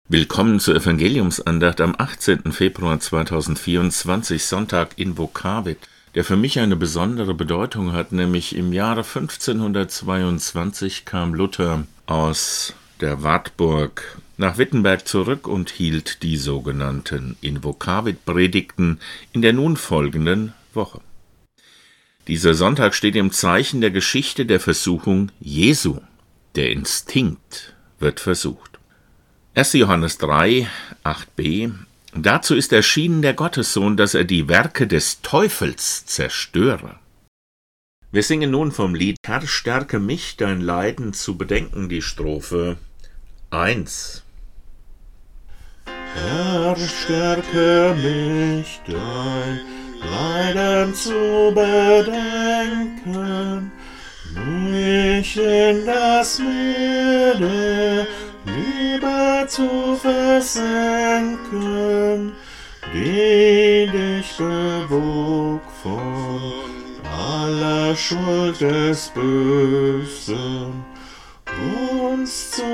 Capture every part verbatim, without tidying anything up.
Willkommen zur Evangeliumsandacht am achtzehnten Februar zweitausendvierundzwanzig, Sonntag in Vokavit, der für mich eine besondere Bedeutung hat, nämlich im Jahre fünfzehnhundertzweiundzwanzig kam Luther aus der Wartburg nach Wittenberg zurück und hielt die sogenannten In-Vokavit-Predigten in der nun folgenden Woche. Dieser Sonntag steht im Zeichen der Geschichte der Versuchung Jesu. Der Instinkt wird versucht. erster Johannes drei, acht b. Dazu ist erschienen der Gottessohn, dass er die Werke des Teufels zerstöre. Wir singen nun vom Lied Herr, stärke mich, dein Leiden zu bedenken, die Strophe eins. Herr, stärke mich, dein Leiden zu bedenken, mich in das Meer der Liebe zu versenken, die dich bewog von aller Schuld des Bösen, uns zu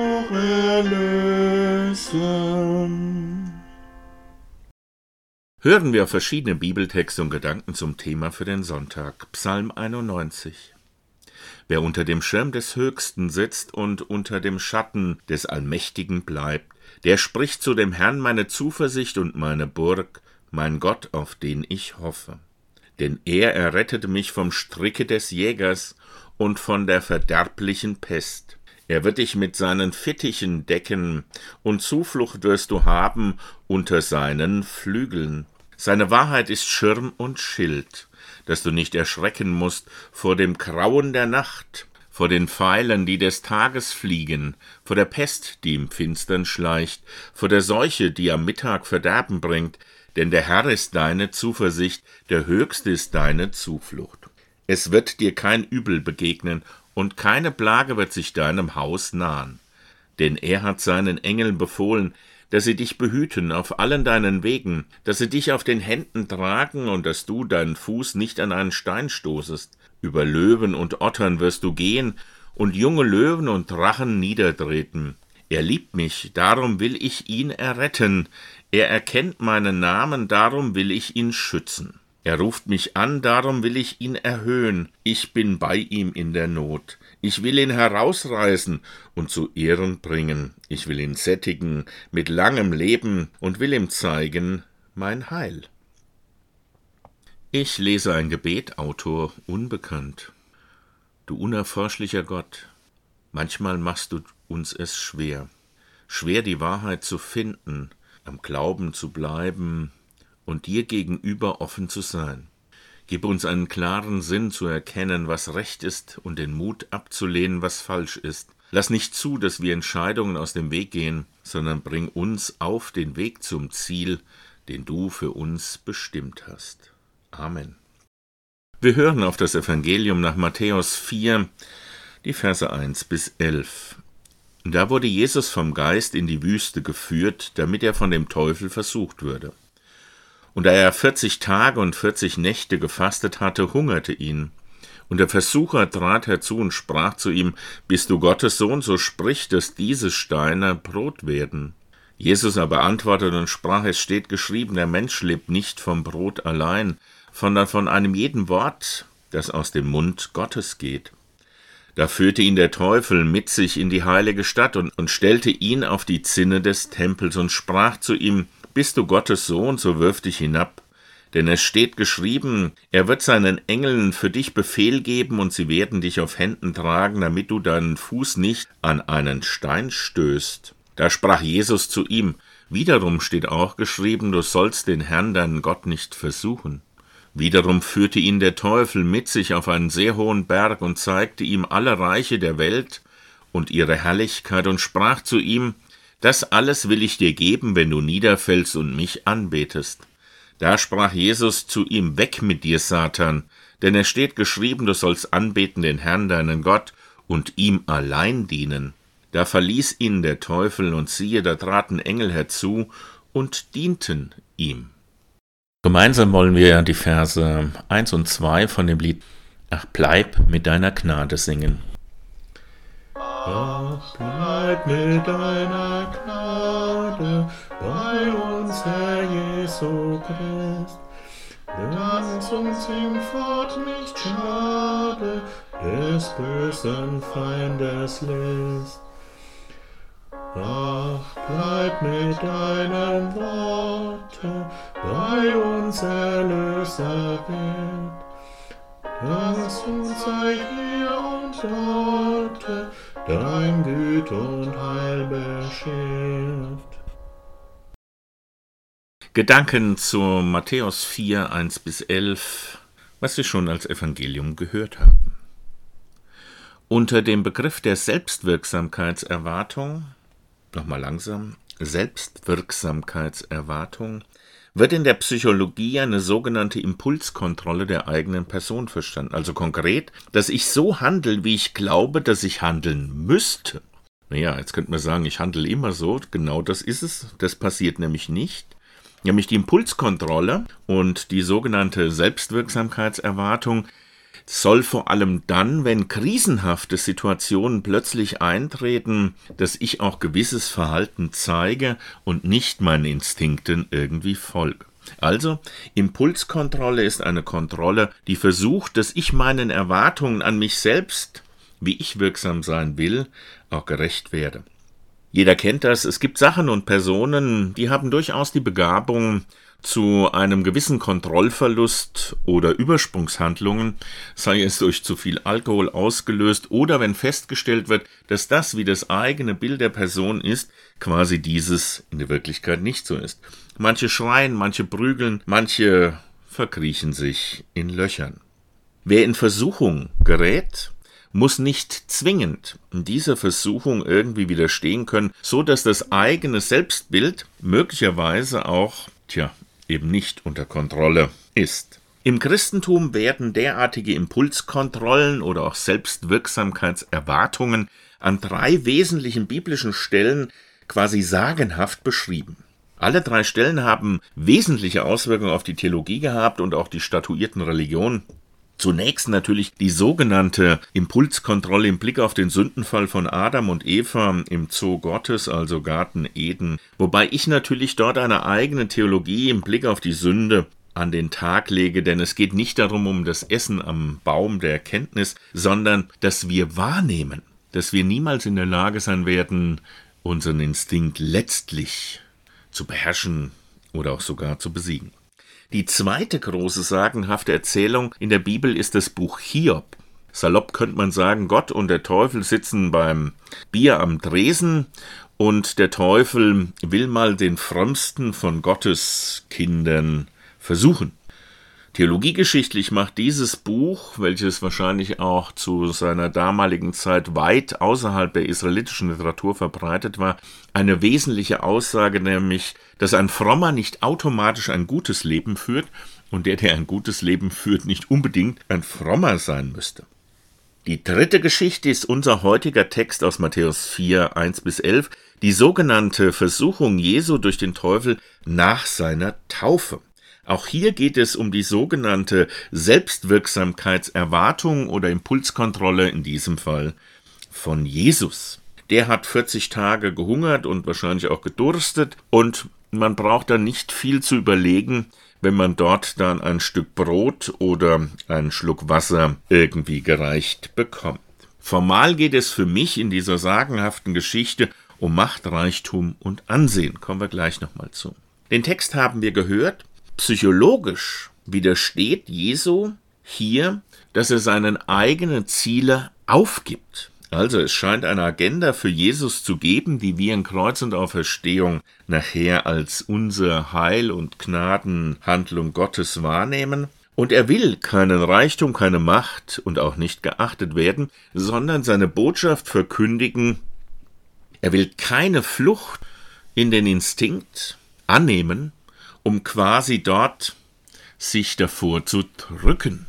erlösen. Hören wir auf verschiedene Bibeltexte und Gedanken zum Thema für den Sonntag. Psalm einundneunzig. Wer unter dem Schirm des Höchsten sitzt und unter dem Schatten des Allmächtigen bleibt, der spricht zu dem Herrn: meine Zuversicht und meine Burg, mein Gott, auf den ich hoffe. Denn er errettete mich vom Stricke des Jägers und von der verderblichen Pest. Er wird dich mit seinen Fittichen decken, und Zuflucht wirst du haben unter seinen Flügeln. Seine Wahrheit ist Schirm und Schild, dass du nicht erschrecken musst vor dem Grauen der Nacht, vor den Pfeilen, die des Tages fliegen, vor der Pest, die im Finstern schleicht, vor der Seuche, die am Mittag Verderben bringt, denn der Herr ist deine Zuversicht, der Höchste ist deine Zuflucht. Es wird dir kein Übel begegnen, und keine Plage wird sich deinem Haus nahen. Denn er hat seinen Engeln befohlen, dass sie dich behüten auf allen deinen Wegen, dass sie dich auf den Händen tragen und dass du deinen Fuß nicht an einen Stein stoßest. Über Löwen und Ottern wirst du gehen und junge Löwen und Drachen niedertreten. Er liebt mich, darum will ich ihn erretten. Er erkennt meinen Namen, darum will ich ihn schützen. Er ruft mich an, darum will ich ihn erhöhen. Ich bin bei ihm in der Not. Ich will ihn herausreißen und zu Ehren bringen. Ich will ihn sättigen mit langem Leben und will ihm zeigen mein Heil. Ich lese ein Gebet, Autor unbekannt. Du unerforschlicher Gott, manchmal machst du uns es schwer. Schwer, die Wahrheit zu finden, am Glauben zu bleiben und dir gegenüber offen zu sein. Gib uns einen klaren Sinn zu erkennen, was recht ist, und den Mut abzulehnen, was falsch ist. Lass nicht zu, dass wir Entscheidungen aus dem Weg gehen, sondern bring uns auf den Weg zum Ziel, den du für uns bestimmt hast. Amen. Wir hören auf das Evangelium nach Matthäus vier, die Verse eins bis elf. Da wurde Jesus vom Geist in die Wüste geführt, damit er von dem Teufel versucht würde. Und da er vierzig Tage und vierzig Nächte gefastet hatte, hungerte ihn. Und der Versucher trat herzu und sprach zu ihm: Bist du Gottes Sohn, so sprich, dass diese Steine Brot werden. Jesus aber antwortete und sprach: Es steht geschrieben, der Mensch lebt nicht vom Brot allein, sondern von einem jeden Wort, das aus dem Mund Gottes geht. Da führte ihn der Teufel mit sich in die heilige Stadt und, und stellte ihn auf die Zinne des Tempels und sprach zu ihm: Bist du Gottes Sohn, so wirf dich hinab. Denn es steht geschrieben, er wird seinen Engeln für dich Befehl geben, und sie werden dich auf Händen tragen, damit du deinen Fuß nicht an einen Stein stößt. Da sprach Jesus zu ihm: Wiederum steht auch geschrieben, du sollst den Herrn, deinen Gott, nicht versuchen. Wiederum führte ihn der Teufel mit sich auf einen sehr hohen Berg und zeigte ihm alle Reiche der Welt und ihre Herrlichkeit und sprach zu ihm: Das alles will ich dir geben, wenn du niederfällst und mich anbetest. Da sprach Jesus zu ihm: Weg mit dir, Satan, denn es steht geschrieben, du sollst anbeten den Herrn, deinen Gott, und ihm allein dienen. Da verließ ihn der Teufel, und siehe, da traten Engel herzu und dienten ihm. Gemeinsam wollen wir die Verse eins und zwei von dem Lied Ach, bleib mit deiner Gnade singen. Ach, bleib mit deiner Gnade Jesu Christ, dass uns im Fort nicht schade, des bösen Feindes List. Ach, bleib mit deinem Worte bei uns, Erlöser Wert, dass uns sei hier und dort dein Güt und Heil beschert. Gedanken zu Matthäus vier, eins bis elf, was Sie schon als Evangelium gehört haben. Unter dem Begriff der Selbstwirksamkeitserwartung, nochmal langsam, Selbstwirksamkeitserwartung, wird in der Psychologie eine sogenannte Impulskontrolle der eigenen Person verstanden. Also konkret, dass ich so handle, wie ich glaube, dass ich handeln müsste. Naja, jetzt könnte man sagen, ich handle immer so. Genau das ist es. Das passiert nämlich nicht. Nämlich die Impulskontrolle und die sogenannte Selbstwirksamkeitserwartung soll vor allem dann, wenn krisenhafte Situationen plötzlich eintreten, dass ich auch gewisses Verhalten zeige und nicht meinen Instinkten irgendwie folge. Also, Impulskontrolle ist eine Kontrolle, die versucht, dass ich meinen Erwartungen an mich selbst, wie ich wirksam sein will, auch gerecht werde. Jeder kennt das, es gibt Sachen und Personen, die haben durchaus die Begabung zu einem gewissen Kontrollverlust oder Übersprungshandlungen, sei es durch zu viel Alkohol ausgelöst oder wenn festgestellt wird, dass das, wie das eigene Bild der Person ist, quasi dieses in der Wirklichkeit nicht so ist. Manche schreien, manche prügeln, manche verkriechen sich in Löchern. Wer in Versuchung gerät, muss nicht zwingend dieser Versuchung irgendwie widerstehen können, so dass das eigene Selbstbild möglicherweise auch, tja, eben nicht unter Kontrolle ist. Im Christentum werden derartige Impulskontrollen oder auch Selbstwirksamkeitserwartungen an drei wesentlichen biblischen Stellen quasi sagenhaft beschrieben. Alle drei Stellen haben wesentliche Auswirkungen auf die Theologie gehabt und auch die statuierten Religionen. Zunächst natürlich die sogenannte Impulskontrolle im Blick auf den Sündenfall von Adam und Eva im Zoo Gottes, also Garten Eden, wobei ich natürlich dort eine eigene Theologie im Blick auf die Sünde an den Tag lege, denn es geht nicht darum, um das Essen am Baum der Erkenntnis, sondern dass wir wahrnehmen, dass wir niemals in der Lage sein werden, unseren Instinkt letztlich zu beherrschen oder auch sogar zu besiegen. Die zweite große sagenhafte Erzählung in der Bibel ist das Buch Hiob. Salopp könnte man sagen, Gott und der Teufel sitzen beim Bier am Tresen und der Teufel will mal den frömmsten von Gottes Kindern versuchen. Theologiegeschichtlich macht dieses Buch, welches wahrscheinlich auch zu seiner damaligen Zeit weit außerhalb der israelitischen Literatur verbreitet war, eine wesentliche Aussage, nämlich, dass ein Frommer nicht automatisch ein gutes Leben führt und der, der ein gutes Leben führt, nicht unbedingt ein Frommer sein müsste. Die dritte Geschichte ist unser heutiger Text aus Matthäus vier, eins bis elf, die sogenannte Versuchung Jesu durch den Teufel nach seiner Taufe. Auch hier geht es um die sogenannte Selbstwirksamkeitserwartung oder Impulskontrolle, in diesem Fall von Jesus. Der hat vierzig Tage gehungert und wahrscheinlich auch gedurstet und man braucht da nicht viel zu überlegen, wenn man dort dann ein Stück Brot oder einen Schluck Wasser irgendwie gereicht bekommt. Formal geht es für mich in dieser sagenhaften Geschichte um Macht, Reichtum und Ansehen. Kommen wir gleich nochmal zu. Den Text haben wir gehört. Psychologisch widersteht Jesu hier, dass er seinen eigenen Ziele aufgibt. Also es scheint eine Agenda für Jesus zu geben, die wir in Kreuz und Auferstehung nachher als unser Heil und Gnadenhandlung Gottes wahrnehmen. Und er will keinen Reichtum, keine Macht und auch nicht geachtet werden, sondern seine Botschaft verkündigen. Er will keine Flucht in den Instinkt annehmen, um quasi dort sich davor zu drücken.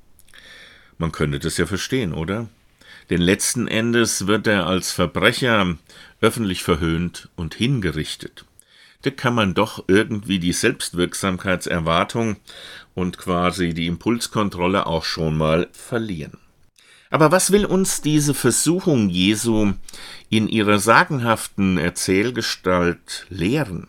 Man könnte das ja verstehen, oder? Denn letzten Endes wird er als Verbrecher öffentlich verhöhnt und hingerichtet. Da kann man doch irgendwie die Selbstwirksamkeitserwartung und quasi die Impulskontrolle auch schon mal verlieren. Aber was will uns diese Versuchung Jesu in ihrer sagenhaften Erzählgestalt lehren?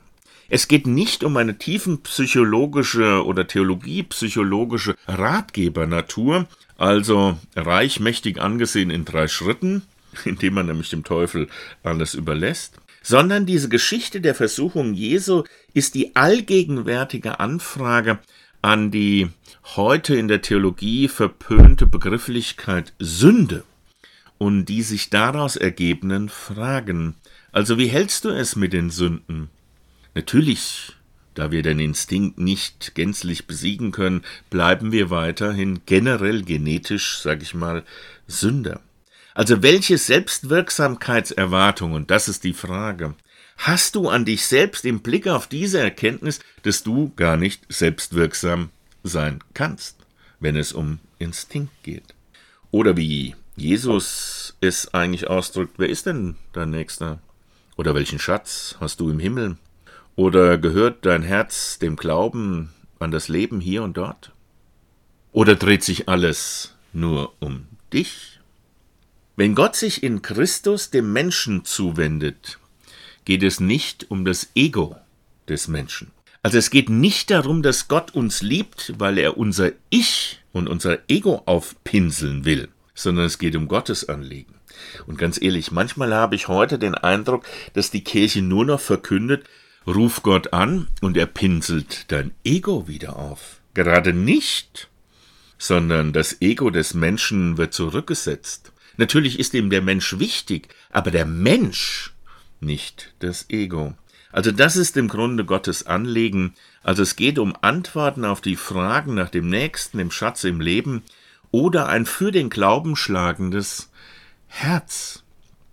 Es geht nicht um eine tiefenpsychologische oder theologiepsychologische Ratgebernatur, also reich, mächtig angesehen in drei Schritten, indem man nämlich dem Teufel alles überlässt, sondern diese Geschichte der Versuchung Jesu ist die allgegenwärtige Anfrage an die heute in der Theologie verpönte Begrifflichkeit Sünde und die sich daraus ergebenden Fragen. Also wie hältst du es mit den Sünden? Natürlich, da wir den Instinkt nicht gänzlich besiegen können, bleiben wir weiterhin generell genetisch, sag ich mal, Sünder. Also welche Selbstwirksamkeitserwartung, und das ist die Frage, hast du an dich selbst im Blick auf diese Erkenntnis, dass du gar nicht selbstwirksam sein kannst, wenn es um Instinkt geht? Oder wie Jesus es eigentlich ausdrückt, wer ist denn dein Nächster? Oder welchen Schatz hast du im Himmel? Oder gehört dein Herz dem Glauben an das Leben hier und dort? Oder dreht sich alles nur um dich? Wenn Gott sich in Christus dem Menschen zuwendet, geht es nicht um das Ego des Menschen. Also es geht nicht darum, dass Gott uns liebt, weil er unser Ich und unser Ego aufpinseln will, sondern es geht um Gottes Anliegen. Und ganz ehrlich, manchmal habe ich heute den Eindruck, dass die Kirche nur noch verkündet, ruf Gott an und er pinselt dein Ego wieder auf. Gerade nicht, sondern das Ego des Menschen wird zurückgesetzt. Natürlich ist ihm der Mensch wichtig, aber der Mensch, nicht das Ego. Also das ist im Grunde Gottes Anliegen. Also es geht um Antworten auf die Fragen nach dem Nächsten, dem Schatz im Leben oder ein für den Glauben schlagendes Herz.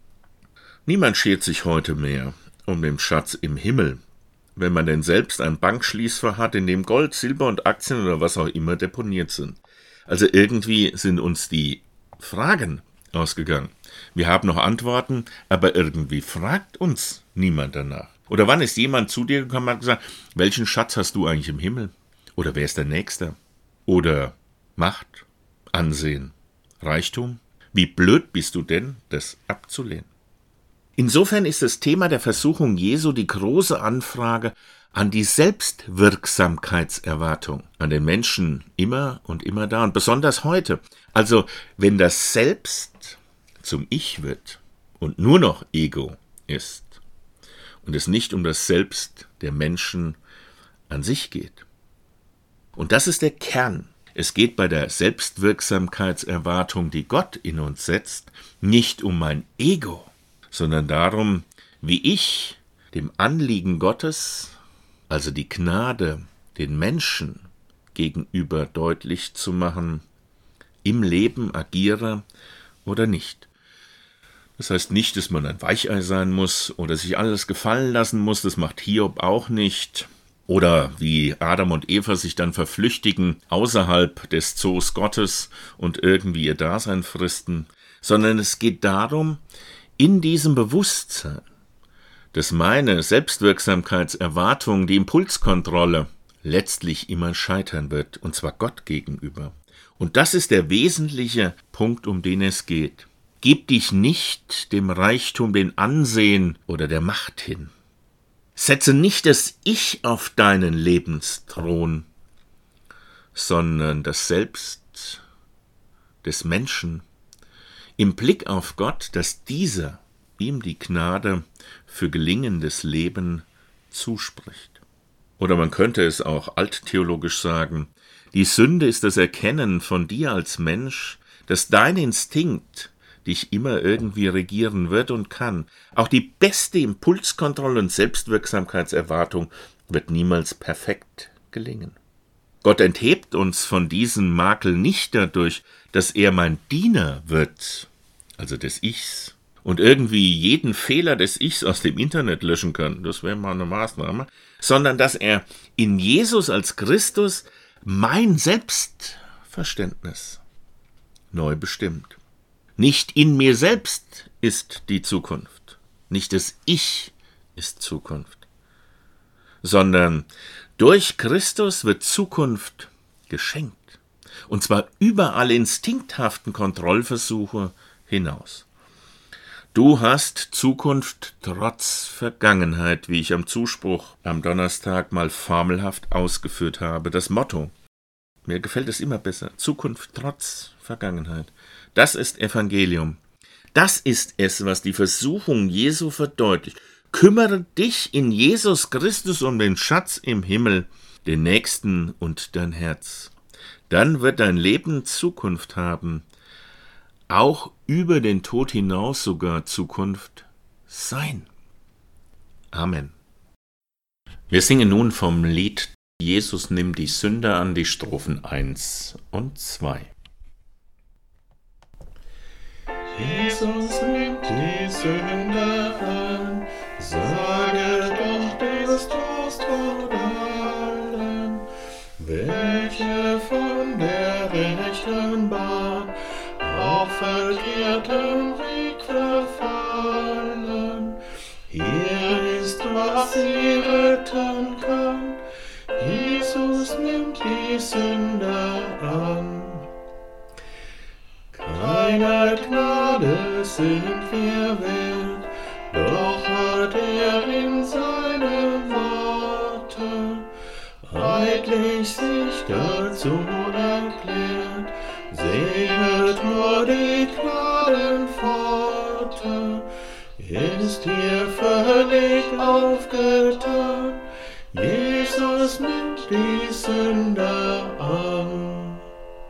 Niemand schert sich heute mehr um den Schatz im Himmel, wenn man denn selbst ein Bankschließfach hat, in dem Gold, Silber und Aktien oder was auch immer deponiert sind. Also irgendwie sind uns die Fragen ausgegangen. Wir haben noch Antworten, aber irgendwie fragt uns niemand danach. Oder wann ist jemand zu dir gekommen und hat gesagt, welchen Schatz hast du eigentlich im Himmel? Oder wer ist der Nächste? Oder Macht, Ansehen, Reichtum? Wie blöd bist du denn, das abzulehnen? Insofern ist das Thema der Versuchung Jesu die große Anfrage an die Selbstwirksamkeitserwartung, an den Menschen immer und immer da und besonders heute. Also wenn das Selbst zum Ich wird und nur noch Ego ist und es nicht um das Selbst der Menschen an sich geht. Und das ist der Kern. Es geht bei der Selbstwirksamkeitserwartung, die Gott in uns setzt, nicht um mein Ego, sondern darum, wie ich dem Anliegen Gottes, also die Gnade, den Menschen gegenüber deutlich zu machen, im Leben agiere oder nicht. Das heißt nicht, dass man ein Weichei sein muss oder sich alles gefallen lassen muss, das macht Hiob auch nicht. Oder wie Adam und Eva sich dann verflüchtigen außerhalb des Zoos Gottes und irgendwie ihr Dasein fristen, sondern es geht darum, in diesem Bewusstsein, dass meine Selbstwirksamkeitserwartung, die Impulskontrolle, letztlich immer scheitern wird, und zwar Gott gegenüber. Und das ist der wesentliche Punkt, um den es geht. Gib dich nicht dem Reichtum, den Ansehen oder der Macht hin. Setze nicht das Ich auf deinen Lebensthron, sondern das Selbst des Menschen im Blick auf Gott, dass dieser ihm die Gnade für gelingendes Leben zuspricht. Oder man könnte es auch alttheologisch sagen, die Sünde ist das Erkennen von dir als Mensch, dass dein Instinkt dich immer irgendwie regieren wird und kann. Auch die beste Impulskontrolle und Selbstwirksamkeitserwartung wird niemals perfekt gelingen. Gott enthebt uns von diesem Makel nicht dadurch, dass er mein Diener wird, also des Ichs, und irgendwie jeden Fehler des Ichs aus dem Internet löschen kann, das wäre mal eine Maßnahme, sondern dass er in Jesus als Christus mein Selbstverständnis neu bestimmt. Nicht in mir selbst ist die Zukunft, nicht das Ich ist Zukunft, sondern durch Christus wird Zukunft geschenkt, und zwar über alle instinkthaften Kontrollversuche hinaus. Du hast Zukunft trotz Vergangenheit, wie ich am Zuspruch am Donnerstag mal formelhaft ausgeführt habe. Das Motto, mir gefällt es immer besser, Zukunft trotz Vergangenheit. Das ist Evangelium. Das ist es, was die Versuchung Jesu verdeutlicht. Kümmere dich in Jesus Christus um den Schatz im Himmel, den Nächsten und dein Herz. Dann wird dein Leben Zukunft haben, auch über den Tod hinaus sogar Zukunft sein. Amen. Wir singen nun vom Lied Jesus nimmt die Sünder an, die Strophen eins und zwei. Jesus nimmt die Sünder an, sage doch des Trost vor allen, welche von der rechten Bahn auf verkehrtem Weg verfallen. Hier ist, was sie retten kann, Jesus nimmt die Sünder an. Keiner Gnade sind wir wert, doch hat er in seinem Worte eidlich sich dazu erklärt. Sehet nur die Gnadenpforte, ist hier völlig aufgetan. Jesus nimmt die Sünder an.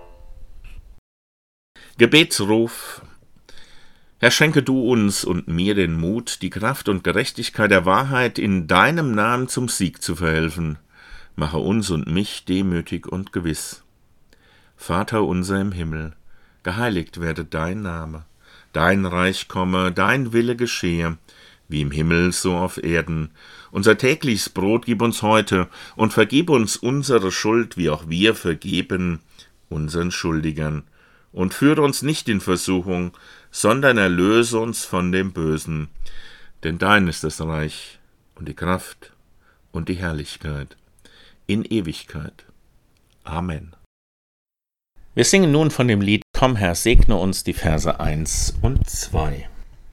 Gebetsruf. Herr, schenke du uns und mir den Mut, die Kraft und Gerechtigkeit der Wahrheit in deinem Namen zum Sieg zu verhelfen. Mache uns und mich demütig und gewiss. Vater unser im Himmel, geheiligt werde dein Name, dein Reich komme, dein Wille geschehe, wie im Himmel so auf Erden. Unser tägliches Brot gib uns heute und vergib uns unsere Schuld, wie auch wir vergeben unseren Schuldigern. Und führe uns nicht in Versuchung, sondern erlöse uns von dem Bösen. Denn dein ist das Reich und die Kraft und die Herrlichkeit in Ewigkeit. Amen. Wir singen nun von dem Lied Komm, Herr, segne uns, die Verse eins und zwei.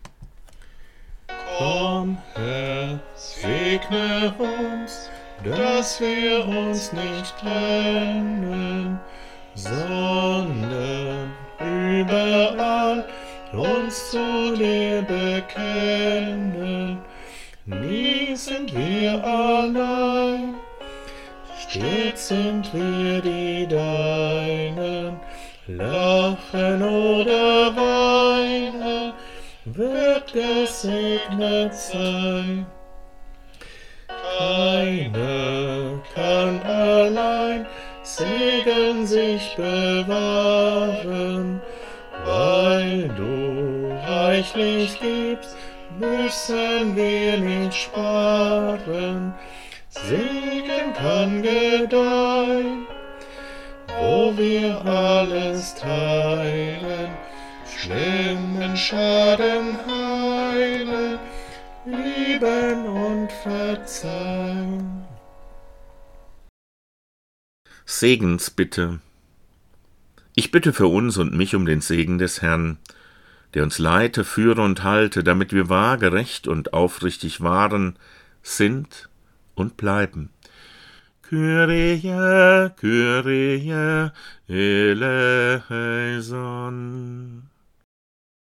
Komm, Herr, segne uns, dass wir uns nicht trennen, sondern überall uns zu dir bekennen. Nie sind wir allein, stets sind wir die Deinen, lachen oder weinen, wird gesegnet sein. Keiner kann allein Segen sich bewahren, weil du reichlich gibst, müssen wir nicht sparen. Segen kann gedeihen, wo wir alles teilen, schlimmen Schaden heilen, lieben und verzeihen. Segensbitte. Ich bitte für uns und mich um den Segen des Herrn, der uns leite, führe und halte, damit wir wahr, gerecht und aufrichtig waren, sind und bleiben. Kyrie, Kyrie, eleison.